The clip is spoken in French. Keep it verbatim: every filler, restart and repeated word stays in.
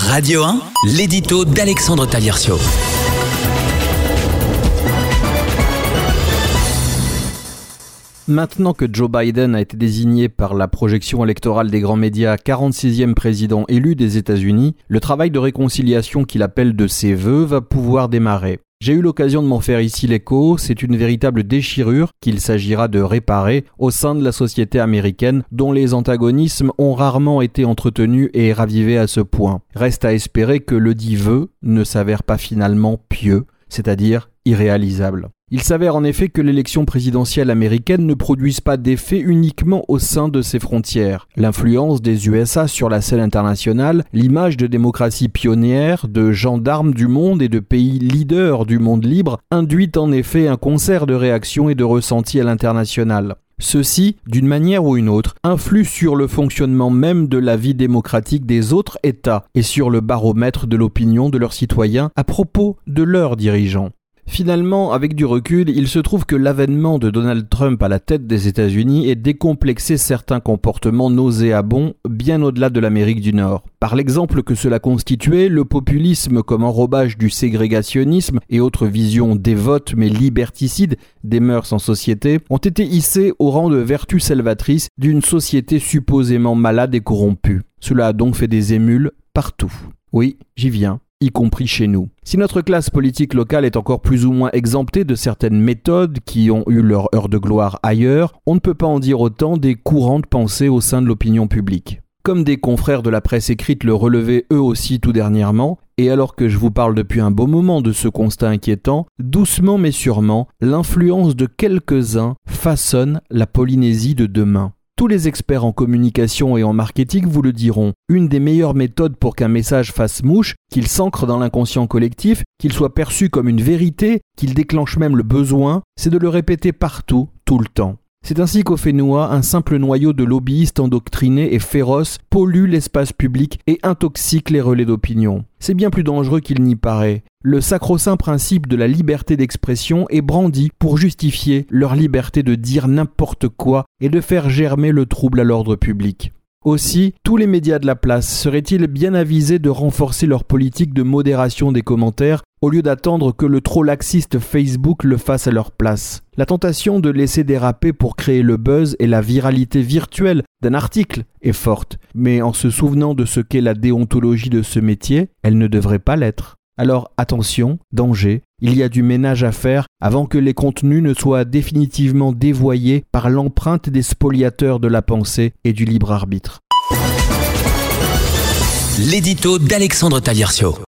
Radio un, l'édito d'Alexandre Taliercio. Maintenant que Joe Biden a été désigné par la projection électorale des grands médias quarante-sixième président élu des États-Unis, le travail de réconciliation qu'il appelle de ses vœux va pouvoir démarrer. J'ai eu l'occasion de m'en faire ici l'écho, c'est une véritable déchirure qu'il s'agira de réparer au sein de la société américaine dont les antagonismes ont rarement été entretenus et ravivés à ce point. Reste à espérer que le dit vœu ne s'avère pas finalement pieux, c'est-à-dire irréalisable. Il s'avère en effet que l'élection présidentielle américaine ne produise pas d'effet uniquement au sein de ses frontières. L'influence des U S A sur la scène internationale, l'image de démocratie pionnière, de gendarmes du monde et de pays leaders du monde libre induit en effet un concert de réactions et de ressentis à l'international. Ceux-ci, d'une manière ou une autre, influent sur le fonctionnement même de la vie démocratique des autres États et sur le baromètre de l'opinion de leurs citoyens à propos de leurs dirigeants. Finalement, avec du recul, il se trouve que l'avènement de Donald Trump à la tête des États-Unis ait décomplexé certains comportements nauséabonds bien au-delà de l'Amérique du Nord. Par l'exemple que cela constituait, le populisme comme enrobage du ségrégationnisme et autres visions dévotes mais liberticides des mœurs en société ont été hissés au rang de vertus salvatrices d'une société supposément malade et corrompue. Cela a donc fait des émules partout. Oui, j'y viens. Y compris chez nous. Si notre classe politique locale est encore plus ou moins exemptée de certaines méthodes qui ont eu leur heure de gloire ailleurs, on ne peut pas en dire autant des courants de pensée au sein de l'opinion publique. Comme des confrères de la presse écrite le relevaient eux aussi tout dernièrement, et alors que je vous parle depuis un beau moment de ce constat inquiétant, doucement mais sûrement, l'influence de quelques-uns façonne la Polynésie de demain. Tous les experts en communication et en marketing vous le diront, une des meilleures méthodes pour qu'un message fasse mouche, qu'il s'ancre dans l'inconscient collectif, qu'il soit perçu comme une vérité, qu'il déclenche même le besoin, c'est de le répéter partout, tout le temps. C'est ainsi qu'au Fénois, un simple noyau de lobbyistes endoctrinés et féroces pollue l'espace public et intoxique les relais d'opinion. C'est bien plus dangereux qu'il n'y paraît. Le sacro-saint principe de la liberté d'expression est brandi pour justifier leur liberté de dire n'importe quoi et de faire germer le trouble à l'ordre public. Aussi, tous les médias de la place seraient-ils bien avisés de renforcer leur politique de modération des commentaires au lieu d'attendre que le trop laxiste Facebook le fasse à leur place. La tentation de laisser déraper pour créer le buzz et la viralité virtuelle d'un article est forte, mais en se souvenant de ce qu'est la déontologie de ce métier, elle ne devrait pas l'être. Alors attention, danger, il y a du ménage à faire avant que les contenus ne soient définitivement dévoyés par l'empreinte des spoliateurs de la pensée et du libre arbitre. L'édito d'Alexandre Taliercio.